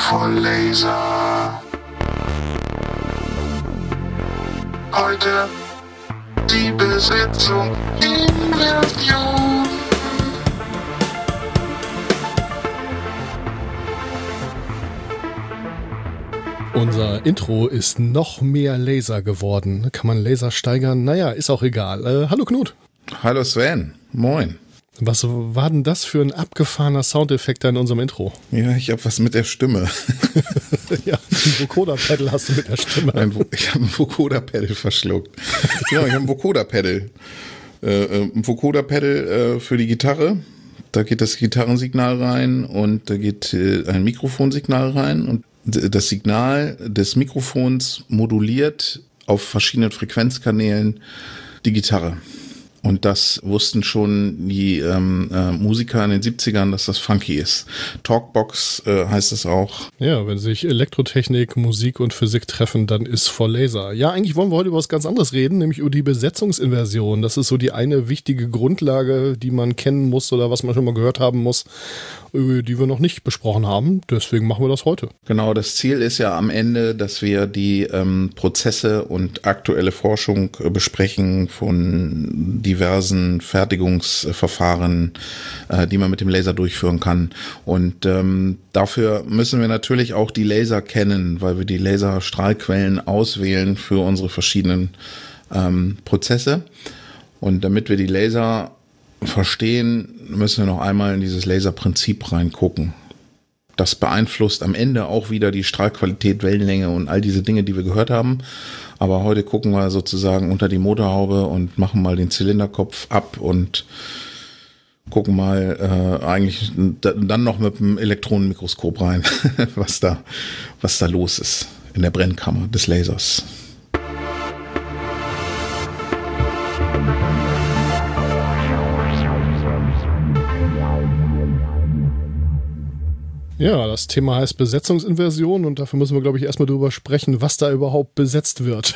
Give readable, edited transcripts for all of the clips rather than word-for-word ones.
Voll Laser. Heute die Besetzung Inversion. Unser Intro ist noch mehr Laser geworden. Kann man Laser steigern? Naja, ist auch egal. Hallo Knut. Hallo Sven. Moin. Was war denn das für ein abgefahrener Soundeffekt da in unserem Intro? Ja, ich habe was mit der Stimme. Ja, ein Vocoder-Pedal hast du mit der Stimme. Ich habe ein Vocoder-Pedal verschluckt. Genau, ich habe ein Vocoder-Pedal. Ein Vocoder-Pedal für die Gitarre. Da geht das Gitarrensignal rein und da geht ein Mikrofonsignal rein. Und das Signal des Mikrofons moduliert auf verschiedenen Frequenzkanälen die Gitarre. Und das wussten schon die Musiker in den 70ern, dass das funky ist. Talkbox heißt es auch. Ja, wenn sich Elektrotechnik, Musik und Physik treffen, dann ist voll Laser. Ja, eigentlich wollen wir heute über was ganz anderes reden, nämlich über die Besetzungsinversion. Das ist so die eine wichtige Grundlage, die man kennen muss oder was man schon mal gehört haben muss, die wir noch nicht besprochen haben. Deswegen machen wir das heute. Genau, das Ziel ist ja am Ende, dass wir die Prozesse und aktuelle Forschung besprechen von diversen Fertigungsverfahren, die man mit dem Laser durchführen kann. Und dafür müssen wir natürlich auch die Laser kennen, weil wir die Laserstrahlquellen auswählen für unsere verschiedenen Prozesse. Und damit wir die Laser verstehen, müssen wir noch einmal in dieses Laserprinzip reingucken. Das beeinflusst am Ende auch wieder die Strahlqualität, Wellenlänge und all diese Dinge, die wir gehört haben. Aber heute gucken wir sozusagen unter die Motorhaube und machen mal den Zylinderkopf ab und gucken mal eigentlich dann noch mit dem Elektronenmikroskop rein, was da los ist in der Brennkammer des Lasers. Ja, das Thema heißt Besetzungsinversion und dafür müssen wir, glaube ich, erstmal drüber sprechen, was da überhaupt besetzt wird.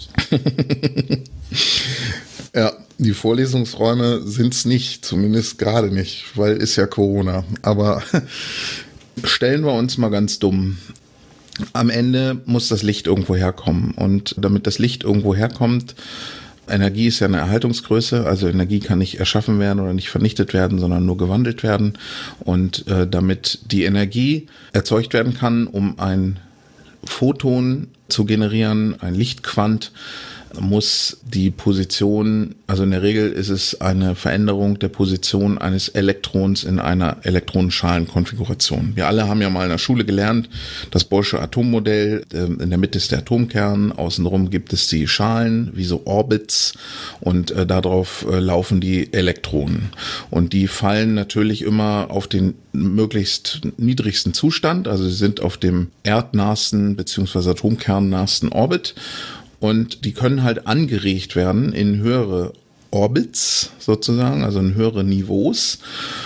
Ja, die Vorlesungsräume sind es nicht, zumindest gerade nicht, weil ist ja Corona. Aber stellen wir uns mal ganz dumm. Am Ende muss das Licht irgendwo herkommen und damit das Licht irgendwo herkommt, Energie ist ja eine Erhaltungsgröße, also Energie kann nicht erschaffen werden oder nicht vernichtet werden, sondern nur gewandelt werden. Und damit die Energie erzeugt werden kann, um ein Photon zu generieren, ein Lichtquant, muss die Position, also in der Regel ist es eine Veränderung der Position eines Elektrons in einer Elektronenschalenkonfiguration. Wir alle haben ja mal in der Schule gelernt, das Boolsche Atommodell, in der Mitte ist der Atomkern, außenrum gibt es die Schalen, wie so Orbits und darauf laufen die Elektronen. Und die fallen natürlich immer auf den möglichst niedrigsten Zustand, also sie sind auf dem erdnahsten bzw. atomkernnahsten Orbit. Und die können halt angeregt werden in höhere Orbits sozusagen, also in höhere Niveaus.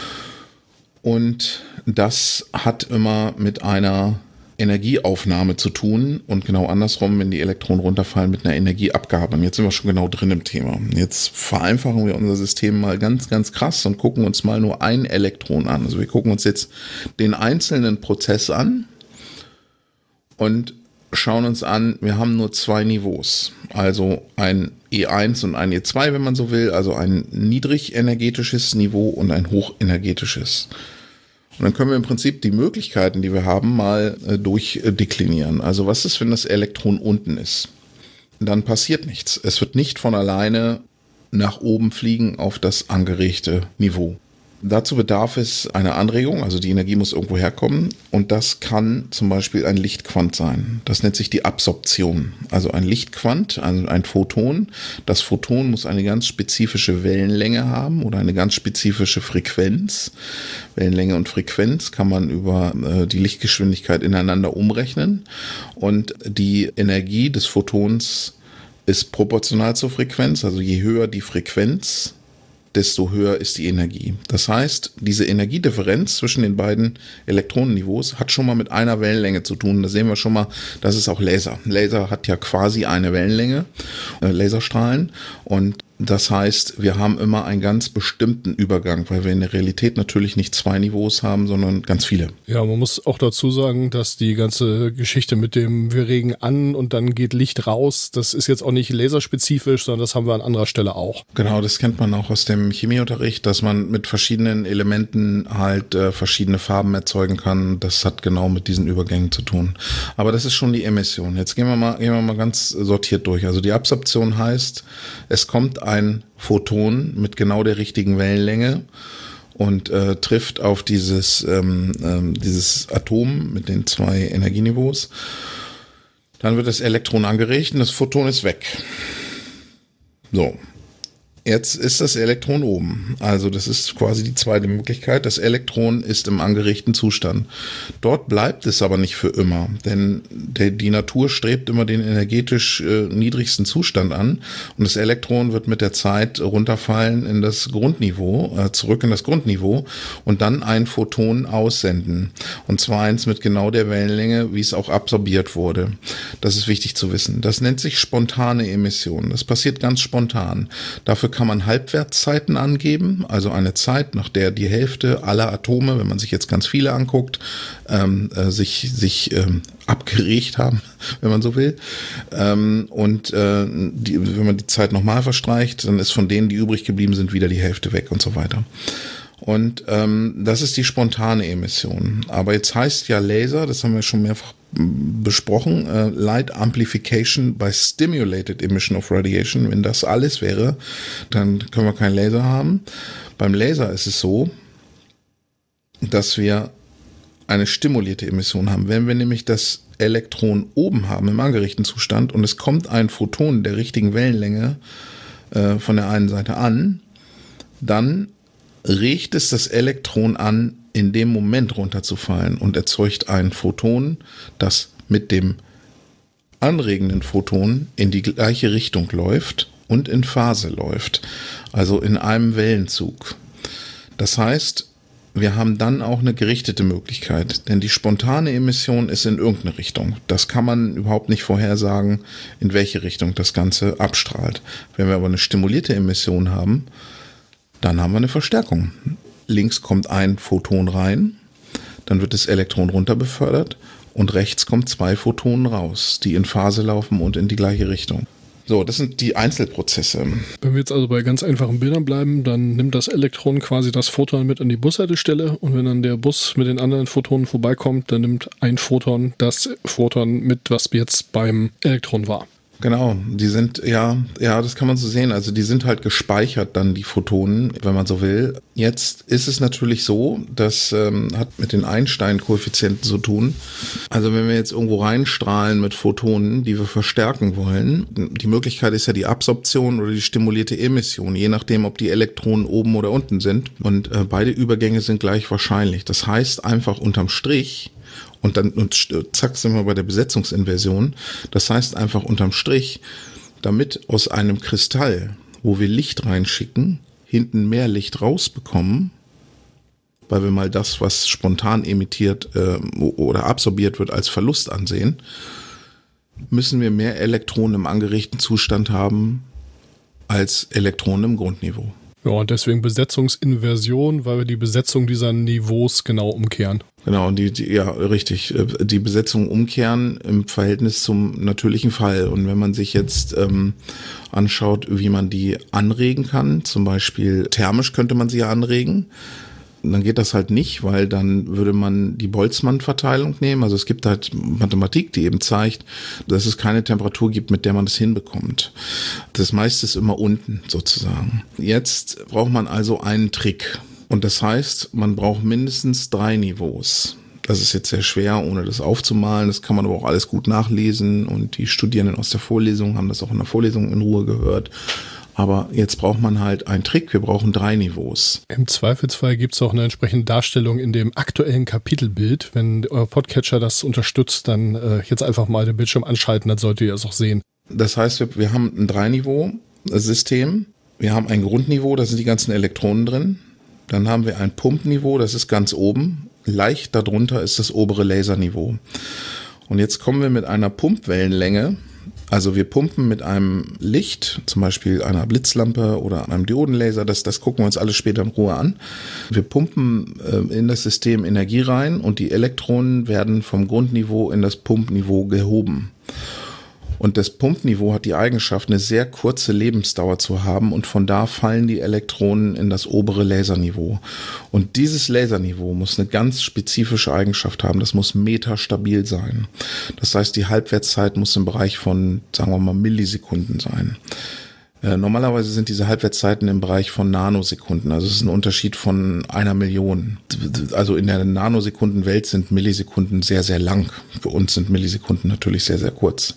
Und das hat immer mit einer Energieaufnahme zu tun und genau andersrum, wenn die Elektronen runterfallen, mit einer Energieabgabe. Und jetzt sind wir schon genau drin im Thema. Jetzt vereinfachen wir unser System mal ganz, ganz krass und gucken uns mal nur ein Elektron an. Also wir gucken uns jetzt den einzelnen Prozess an und schauen uns an, wir haben nur zwei Niveaus, also ein E1 und ein E2, wenn man so will, also ein niedrigenergetisches Niveau und ein hochenergetisches. Und dann können wir im Prinzip die Möglichkeiten, die wir haben, mal durchdeklinieren. Also was ist, wenn das Elektron unten ist? Dann passiert nichts. Es wird nicht von alleine nach oben fliegen auf das angeregte Niveau. Dazu bedarf es einer Anregung, also die Energie muss irgendwo herkommen und das kann zum Beispiel ein Lichtquant sein. Das nennt sich die Absorption. Also ein Lichtquant, also ein Photon. Das Photon muss eine ganz spezifische Wellenlänge haben oder eine ganz spezifische Frequenz. Wellenlänge und Frequenz kann man über die Lichtgeschwindigkeit ineinander umrechnen und die Energie des Photons ist proportional zur Frequenz, also je höher die Frequenz, desto höher ist die Energie. Das heißt, diese Energiedifferenz zwischen den beiden Elektronenniveaus hat schon mal mit einer Wellenlänge zu tun. Da sehen wir schon mal, das ist auch Laser. Laser hat ja quasi eine Wellenlänge, Laserstrahlen. Und Das heißt, wir haben immer einen ganz bestimmten Übergang, weil wir in der Realität natürlich nicht 2 Niveaus haben, sondern ganz viele. Ja, man muss auch dazu sagen, dass die ganze Geschichte mit dem wir regen an und dann geht Licht raus, das ist jetzt auch nicht laserspezifisch, sondern das haben wir an anderer Stelle auch. Genau, das kennt man auch aus dem Chemieunterricht, dass man mit verschiedenen Elementen halt verschiedene Farben erzeugen kann. Das hat genau mit diesen Übergängen zu tun. Aber das ist schon die Emission. Jetzt gehen wir mal ganz sortiert durch. Also die Absorption heißt, es kommt ein Photon mit genau der richtigen Wellenlänge und trifft auf dieses Atom mit den 2 Energieniveaus. Dann wird das Elektron angeregt und das Photon ist weg. So. Jetzt ist das Elektron oben. Also das ist quasi die zweite Möglichkeit. Das Elektron ist im angeregten Zustand. Dort bleibt es aber nicht für immer, denn die Natur strebt immer den energetisch niedrigsten Zustand an und das Elektron wird mit der Zeit runterfallen in das Grundniveau, zurück in das Grundniveau und dann ein Photon aussenden. Und zwar eins mit genau der Wellenlänge, wie es auch absorbiert wurde. Das ist wichtig zu wissen. Das nennt sich spontane Emission. Das passiert ganz spontan. Dafür kann man Halbwertszeiten angeben, also eine Zeit, nach der die Hälfte aller Atome, wenn man sich jetzt ganz viele anguckt, sich abgeregt haben, wenn man so will. Wenn man die Zeit nochmal verstreicht, dann ist von denen, die übrig geblieben sind, wieder die Hälfte weg und so weiter. Und das ist die spontane Emission. Aber jetzt heißt ja Laser, das haben wir schon mehrfach besprochen, Light Amplification by Stimulated Emission of Radiation. Wenn das alles wäre, dann können wir keinen Laser haben. Beim Laser ist es so, dass wir eine stimulierte Emission haben. Wenn wir nämlich das Elektron oben haben im angeregten Zustand und es kommt ein Photon der richtigen Wellenlänge von der einen Seite an, dann regt es das Elektron an, in dem Moment runterzufallen und erzeugt ein Photon, das mit dem anregenden Photon in die gleiche Richtung läuft und in Phase läuft, also in einem Wellenzug. Das heißt, wir haben dann auch eine gerichtete Möglichkeit, denn die spontane Emission ist in irgendeine Richtung. Das kann man überhaupt nicht vorhersagen, in welche Richtung das Ganze abstrahlt. Wenn wir aber eine stimulierte Emission haben, dann haben wir eine Verstärkung. Links kommt ein Photon rein, dann wird das Elektron runter befördert und rechts kommen 2 Photonen raus, die in Phase laufen und in die gleiche Richtung. So, das sind die Einzelprozesse. Wenn wir jetzt also bei ganz einfachen Bildern bleiben, dann nimmt das Elektron quasi das Photon mit an die Bushaltestelle und wenn dann der Bus mit den anderen Photonen vorbeikommt, dann nimmt ein Photon das Photon mit, was jetzt beim Elektron war. Genau, die sind, ja, das kann man so sehen. Also die sind halt gespeichert dann, die Photonen, wenn man so will. Jetzt ist es natürlich so, das hat mit den Einstein-Koeffizienten zu tun. Also wenn wir jetzt irgendwo reinstrahlen mit Photonen, die wir verstärken wollen, die Möglichkeit ist ja die Absorption oder die stimulierte Emission, je nachdem, ob die Elektronen oben oder unten sind. Und beide Übergänge sind gleich wahrscheinlich. Das heißt einfach unterm Strich, und zack, sind wir bei der Besetzungsinversion. Das heißt einfach unterm Strich, damit aus einem Kristall, wo wir Licht reinschicken, hinten mehr Licht rausbekommen, weil wir mal das, was spontan emittiert oder absorbiert wird, als Verlust ansehen, müssen wir mehr Elektronen im angeregten Zustand haben als Elektronen im Grundniveau. Ja, und deswegen Besetzungsinversion, weil wir die Besetzung dieser Niveaus genau umkehren. Genau, ja, richtig. Die Besetzung umkehren im Verhältnis zum natürlichen Fall. Und wenn man sich jetzt anschaut, wie man die anregen kann, zum Beispiel thermisch könnte man sie ja anregen, dann geht das halt nicht, weil dann würde man die Boltzmann-Verteilung nehmen. Also es gibt halt Mathematik, die eben zeigt, dass es keine Temperatur gibt, mit der man das hinbekommt. Das meiste ist immer unten sozusagen. Jetzt braucht man also einen Trick. Und das heißt, man braucht mindestens 3 Niveaus. Das ist jetzt sehr schwer, ohne das aufzumalen. Das kann man aber auch alles gut nachlesen. Und die Studierenden aus der Vorlesung haben das auch in der Vorlesung in Ruhe gehört. Aber jetzt braucht man halt einen Trick. Wir brauchen 3 Niveaus. Im Zweifelsfall gibt es auch eine entsprechende Darstellung in dem aktuellen Kapitelbild. Wenn euer Podcatcher das unterstützt, dann jetzt einfach mal den Bildschirm anschalten, dann solltet ihr es auch sehen. Das heißt, wir haben ein 3-Niveau-System. Wir haben ein Grundniveau, da sind die ganzen Elektronen drin. Dann haben wir ein Pumpniveau, das ist ganz oben. Leicht darunter ist das obere Laserniveau. Und jetzt kommen wir mit einer Pumpwellenlänge Also wir pumpen mit einem Licht, zum Beispiel einer Blitzlampe oder einem Diodenlaser, das gucken wir uns alles später in Ruhe an. Wir pumpen in das System Energie rein und die Elektronen werden vom Grundniveau in das Pumpniveau gehoben. Und das Pumpniveau hat die Eigenschaft, eine sehr kurze Lebensdauer zu haben und von da fallen die Elektronen in das obere Laserniveau. Und dieses Laserniveau muss eine ganz spezifische Eigenschaft haben, das muss metastabil sein. Das heißt, die Halbwertszeit muss im Bereich von, sagen wir mal, Millisekunden sein. Normalerweise sind diese Halbwertszeiten im Bereich von Nanosekunden, also es ist ein Unterschied von 1 Million. Also in der Nanosekundenwelt sind Millisekunden sehr, sehr lang. Für uns sind Millisekunden natürlich sehr, sehr kurz.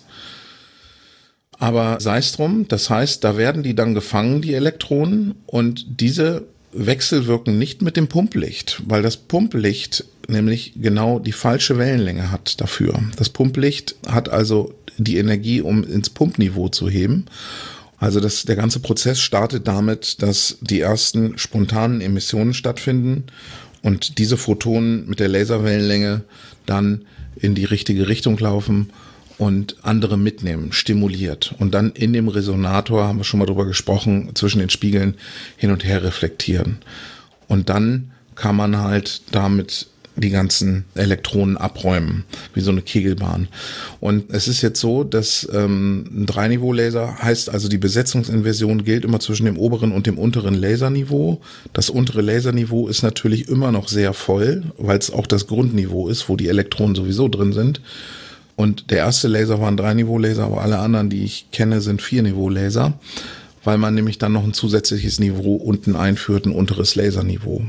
Aber sei es drum, das heißt, da werden die dann gefangen, die Elektronen, und diese wechselwirken nicht mit dem Pumplicht, weil das Pumplicht nämlich genau die falsche Wellenlänge hat dafür. Das Pumplicht hat also die Energie, um ins Pumpniveau zu heben. Also der ganze Prozess startet damit, dass die ersten spontanen Emissionen stattfinden und diese Photonen mit der Laserwellenlänge dann in die richtige Richtung laufen und andere mitnehmen, stimuliert. Und dann in dem Resonator, haben wir schon mal drüber gesprochen, zwischen den Spiegeln hin und her reflektieren. Und dann kann man halt damit die ganzen Elektronen abräumen, wie so eine Kegelbahn. Und es ist jetzt so, dass ein 3-Niveau-Laser heißt, also die Besetzungsinversion gilt immer zwischen dem oberen und dem unteren Laserniveau. Das untere Laserniveau ist natürlich immer noch sehr voll, weil es auch das Grundniveau ist, wo die Elektronen sowieso drin sind. Und der erste Laser war ein 3-Niveau-Laser, aber alle anderen, die ich kenne, sind 4-Niveau-Laser, weil man nämlich dann noch ein zusätzliches Niveau unten einführt, ein unteres Laserniveau.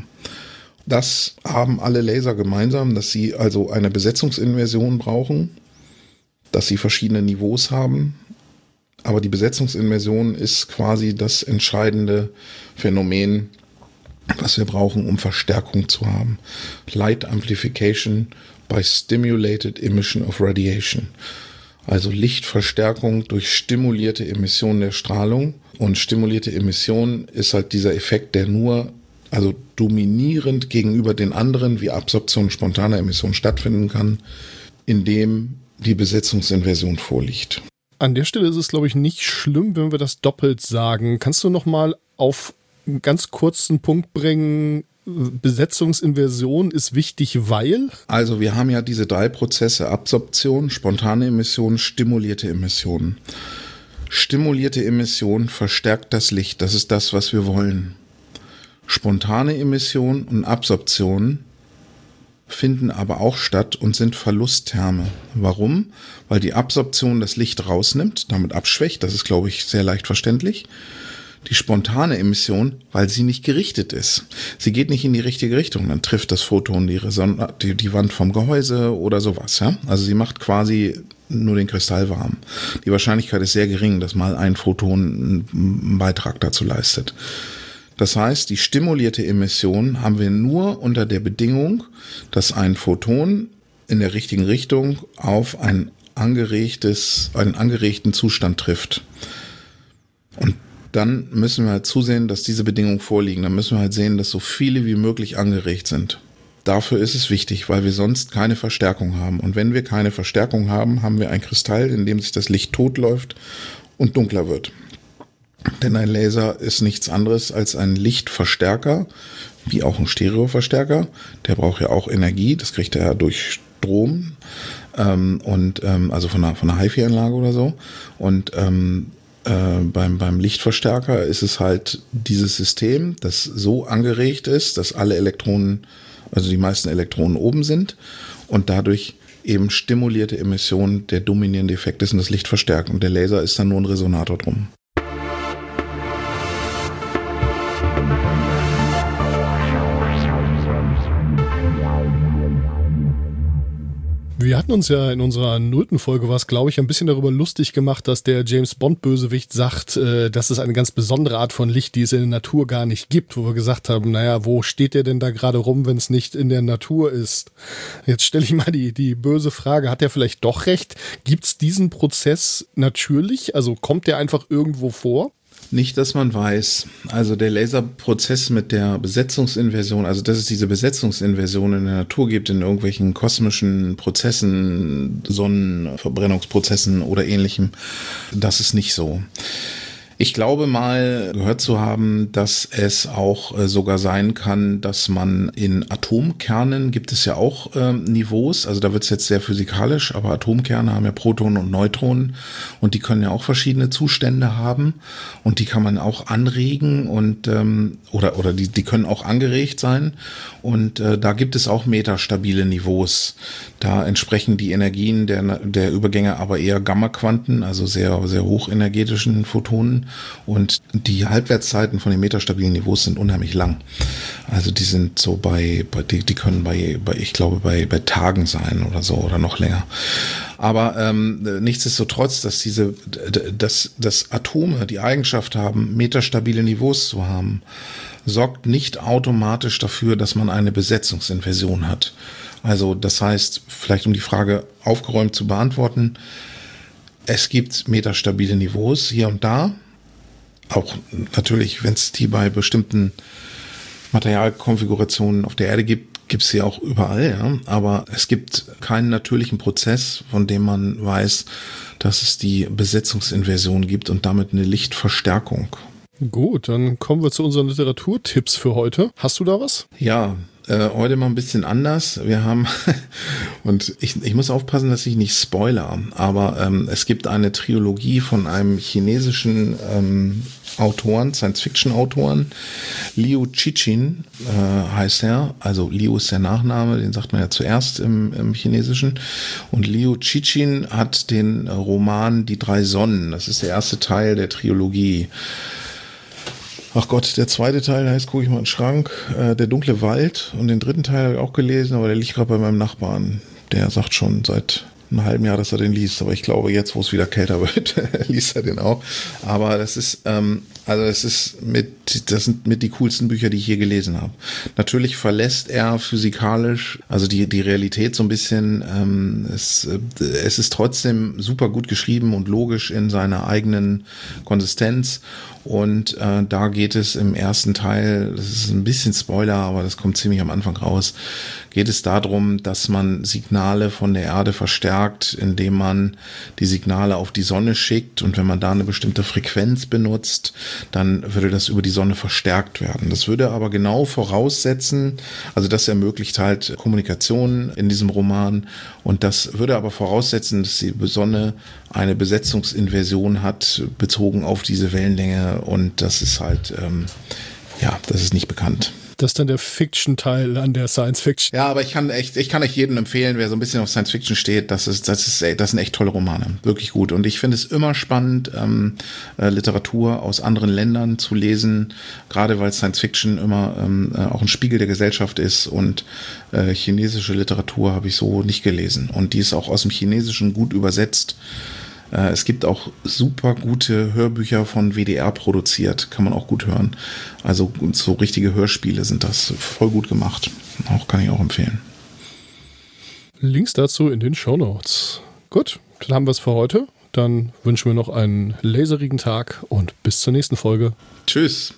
Das haben alle Laser gemeinsam, dass sie also eine Besetzungsinversion brauchen, dass sie verschiedene Niveaus haben. Aber die Besetzungsinversion ist quasi das entscheidende Phänomen, was wir brauchen, um Verstärkung zu haben. Light Amplification by Stimulated Emission of Radiation. Also Lichtverstärkung durch stimulierte Emission der Strahlung. Und stimulierte Emission ist halt dieser Effekt, der nur, also dominierend gegenüber den anderen, wie Absorption spontaner Emission stattfinden kann, indem die Besetzungsinversion vorliegt. An der Stelle ist es, glaube ich, nicht schlimm, wenn wir das doppelt sagen. Kannst du noch mal auf einen ganz kurzen Punkt bringen, Besetzungsinversion ist wichtig, weil? Also wir haben ja diese 3 Prozesse, Absorption, spontane Emission, stimulierte Emission. Stimulierte Emission verstärkt das Licht, das ist das, was wir wollen. Spontane Emission und Absorption finden aber auch statt und sind Verlusttherme. Warum? Weil die Absorption das Licht rausnimmt, damit abschwächt, das ist, glaube ich, sehr leicht verständlich. Die spontane Emission, weil sie nicht gerichtet ist. Sie geht nicht in die richtige Richtung. Dann trifft das Photon die Wand vom Gehäuse oder sowas. Ja? Also sie macht quasi nur den Kristall warm. Die Wahrscheinlichkeit ist sehr gering, dass mal ein Photon einen Beitrag dazu leistet. Das heißt, die stimulierte Emission haben wir nur unter der Bedingung, dass ein Photon in der richtigen Richtung auf einen angeregten Zustand trifft. Und dann müssen wir halt zusehen, dass diese Bedingungen vorliegen. Dann müssen wir halt sehen, dass so viele wie möglich angeregt sind. Dafür ist es wichtig, weil wir sonst keine Verstärkung haben. Und wenn wir keine Verstärkung haben, haben wir ein Kristall, in dem sich das Licht totläuft und dunkler wird. Denn ein Laser ist nichts anderes als ein Lichtverstärker, wie auch ein Stereoverstärker. Der braucht ja auch Energie, das kriegt er ja durch Strom, also von einer HiFi-Anlage oder so. Und beim Lichtverstärker ist es halt dieses System, das so angeregt ist, dass alle Elektronen, also die meisten Elektronen oben sind und dadurch eben stimulierte Emission der dominierende Effekt ist und das Licht verstärkt. Und der Laser ist dann nur ein Resonator drum. Wir hatten uns ja in unserer 0. Folge, war es, glaube ich, ein bisschen darüber lustig gemacht, dass der James-Bond-Bösewicht sagt, das ist eine ganz besondere Art von Licht, die es in der Natur gar nicht gibt, wo wir gesagt haben, naja, wo steht der denn da gerade rum, wenn es nicht in der Natur ist? Jetzt stelle ich mal die böse Frage, hat er vielleicht doch recht? Gibt es diesen Prozess natürlich? Also kommt der einfach irgendwo vor? Nicht, dass man weiß. Also der Laserprozess mit der Besetzungsinversion, also dass es diese Besetzungsinversion in der Natur gibt, in irgendwelchen kosmischen Prozessen, Sonnenverbrennungsprozessen oder ähnlichem, das ist nicht so. Ich glaube mal gehört zu haben, dass es auch sogar sein kann, dass man in Atomkernen gibt es ja auch Niveaus, also da wird es jetzt sehr physikalisch, aber Atomkerne haben ja Protonen und Neutronen und die können ja auch verschiedene Zustände haben und die kann man auch anregen und oder die können auch angeregt sein und da gibt es auch metastabile Niveaus. Da entsprechen die Energien der Übergänge aber eher Gammaquanten, also sehr, sehr hochenergetischen Photonen. Und die Halbwertszeiten von den metastabilen Niveaus sind unheimlich lang. Also die sind so die können ich glaube, bei Tagen sein oder so oder noch länger. Aber nichtsdestotrotz, dass Atome die Eigenschaft haben, metastabile Niveaus zu haben, sorgt nicht automatisch dafür, dass man eine Besetzungsinversion hat. Also das heißt, vielleicht um die Frage aufgeräumt zu beantworten, es gibt metastabile Niveaus hier und da. Auch natürlich, wenn es die bei bestimmten Materialkonfigurationen auf der Erde gibt es sie auch überall, ja. Aber es gibt keinen natürlichen Prozess, von dem man weiß, dass es die Besetzungsinversion gibt und damit eine Lichtverstärkung. Gut, dann kommen wir zu unseren Literaturtipps für heute. Hast du da was? Ja, heute mal ein bisschen anders. Wir haben, und ich muss aufpassen, dass ich nicht spoiler, aber es gibt eine Trilogie von einem chinesischen Autoren, Science-Fiction-Autoren. Liu Cixin heißt er, also Liu ist der Nachname, den sagt man ja zuerst im Chinesischen. Und Liu Cixin hat den Roman Die drei Sonnen, das ist der erste Teil der Trilogie. Ach Gott, der zweite Teil heißt, gucke ich mal in den Schrank, Der dunkle Wald. Und den dritten Teil habe ich auch gelesen, aber der liegt gerade bei meinem Nachbarn. Der sagt schon seit einem halben Jahr, dass er den liest. Aber ich glaube, jetzt, wo es wieder kälter wird, liest er den auch. Aber das ist, das sind mit die coolsten Bücher, die ich je gelesen habe. Natürlich verlässt er physikalisch, also die Realität so ein bisschen. Es ist trotzdem super gut geschrieben und logisch in seiner eigenen Konsistenz. Und da geht es im ersten Teil, das ist ein bisschen Spoiler, aber das kommt ziemlich am Anfang raus, geht es darum, dass man Signale von der Erde verstärkt, indem man die Signale auf die Sonne schickt. Und wenn man da eine bestimmte Frequenz benutzt, dann würde das über die Sonne verstärkt werden. Das würde aber genau voraussetzen, also das ermöglicht halt Kommunikation in diesem Roman. Und das würde aber voraussetzen, dass die Sonne eine Besetzungsinversion hat, bezogen auf diese Wellenlänge. Und das ist halt, das ist nicht bekannt. Das ist dann der Fiction-Teil an der Science-Fiction. Ja, aber ich kann euch jedem empfehlen, wer so ein bisschen auf Science-Fiction steht, das sind echt tolle Romane. Wirklich gut. Und ich finde es immer spannend, Literatur aus anderen Ländern zu lesen, gerade weil Science-Fiction immer auch ein Spiegel der Gesellschaft ist. Und chinesische Literatur habe ich so nicht gelesen. Und die ist auch aus dem Chinesischen gut übersetzt. Es gibt auch super gute Hörbücher von WDR produziert, kann man auch gut hören. Also so richtige Hörspiele sind das, voll gut gemacht. Auch kann ich auch empfehlen. Links dazu in den Shownotes. Gut, dann haben wir es für heute. Dann wünschen wir noch einen laserigen Tag und bis zur nächsten Folge. Tschüss.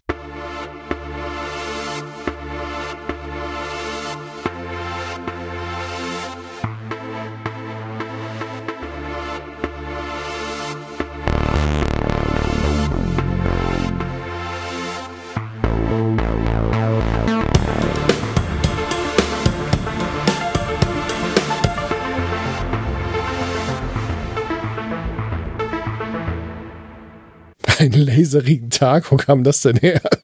Einen laserigen Tag? Wo kam das denn her?